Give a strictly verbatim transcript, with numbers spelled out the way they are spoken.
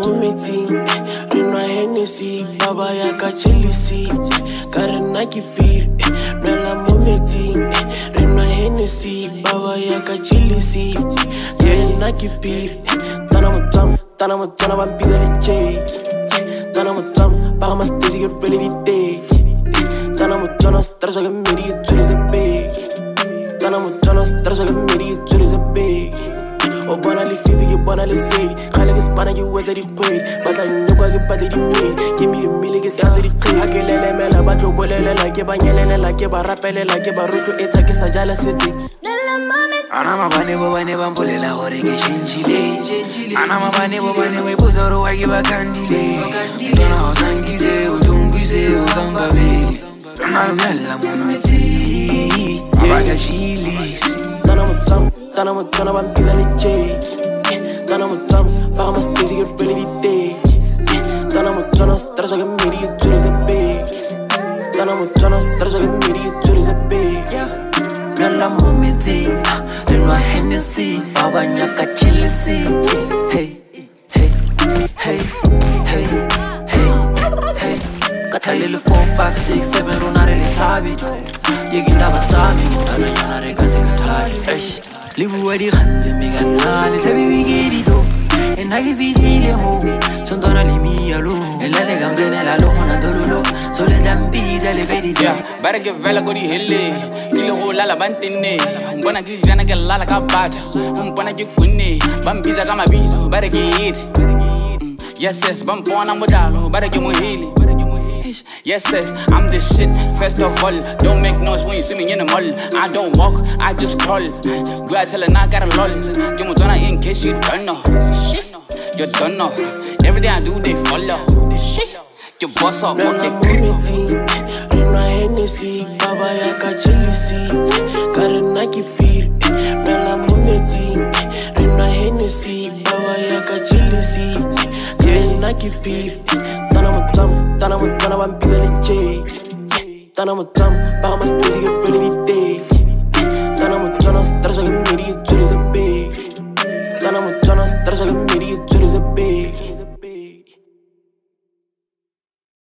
mo metsing re nwa Hennessy baba ya ka Chelsea ka re nna ke pire nwela mo metsing re nwa Hennessy baba ya ka Chelsea ye nna ke pire tana mo tsam tana mo tsana ba mpida le che tana mo tsam ba ma stage ke pele di te tana mo tsana stress ke meri tsuri se pe tana mo tsana stress ke meri tsuri se pe o bona le fifi ke bona le sei khale ke spana ke wetsa di kwedi batla nyokwa ke batle di mmele ke mi mmele ke tatse di qhi a ke lelemela ba tlo bolelela ke ba nyelelela ke ba rapelela ke ba rutlo etsa ke sa jala setse ana mabane bo bane ba mpolela gore ke changile ana mabane bo bane we bozoro wa ke ba kandile ntona ho sangize o tungise o samba beli ana mela mo metsi ba ga chilis tana mo tsam tana mo tsana ba mpida le che tana mo tsam ba ma stage ke pele di te tana mo tsana stress ke meri tsuri se pe tana mo tsana stress ke meri tsuri se pe nala mo metsi re nwa Hennessy baba nyaka Chelsea hey hey hey hey hey hey katalele four five six seven rona re le thabi yekindaba sami ngintana yana re ka se kathali eish le bua di gantse me ka nna le tlabe bigedi tlo ena ke fitile mo sontona le mia lo ela le gambenela lo gona dololo so le dambitsa le feditsa bare ke vela go di hele ke le go lala bantenne mbona ke jana ke lala ka batha mbona ke kunne bambitsa ka mabizo bare ke hit yes yes bampona modalo bare ke mo hili yes, yes, I'm the shit, first of all. Don't make noise when you see me in the mall. I don't walk, I just crawl. Go out tell her I got a lol. Give me Donna in case you don't know. You don't know. Everything I do, they follow. You boss up, what they do. Rina Hennessy, baba ya ka Chelsea. Karena ki pir, mela mumeti. Rina Hennessy, baba ya ka Chelsea. Karena ki pir, tana mo tsam. Tana mo tsana ba mpida le che tana mo tsam ba ma stage ke pele di te tana mo tsana stress ke